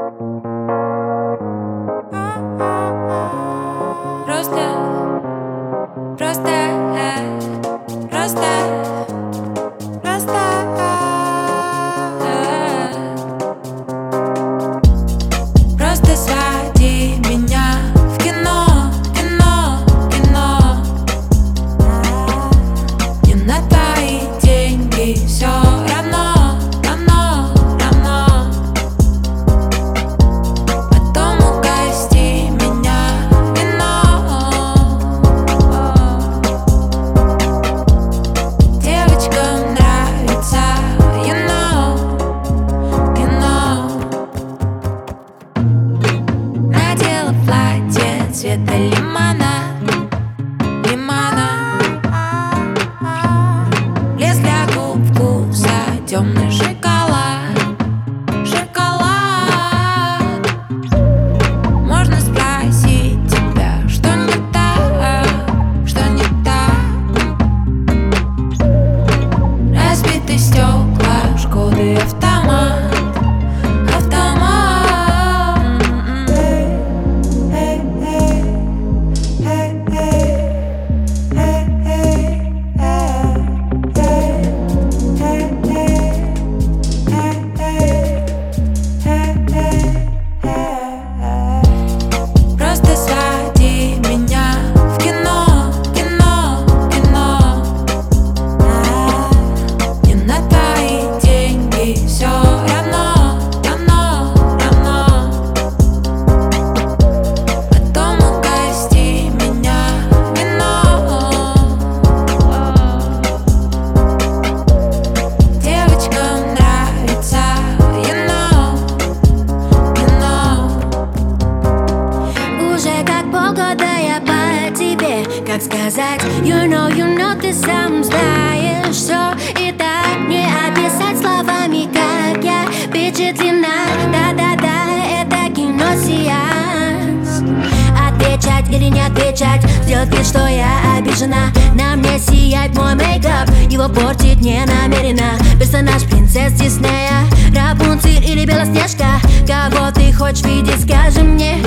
Просто, просто, просто, просто. Просто своди меня в кино, кино, кино. Не на твои деньги все равно, равно, равно. Потом угости меня вином. Девочкам нравится кино, кино. Надела платье цвета лимона, лимона. Лес для губ вкуса темный шоколад, шоколад. Можно спросить тебя, что не так, что не так. Разбиты стекла, Шкоды автомат, автомат. Просто своди меня в кино, кино, кино. Не на твои деньги все равно, равно, равно. Потом угости меня вином. Девочкам нравится кино, кино. Уже как полгода я по тебе, как сказать, you know, ты сам знаешь все. И так не описать словами, как я впечатлена. Да-да-да, это кино-сеанс. Отвечать или не отвечать, сделать вид, что я обижена. На мне сияет мой мейкап, его портить не намерена. Персонаж принцесс Диснея, Рапунцель или Белоснежка. Кого ты хочешь видеть, скажи мне.